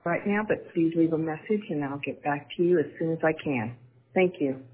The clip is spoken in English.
right now, but please leave a message and I'll get back to you as soon as I can. Thank you.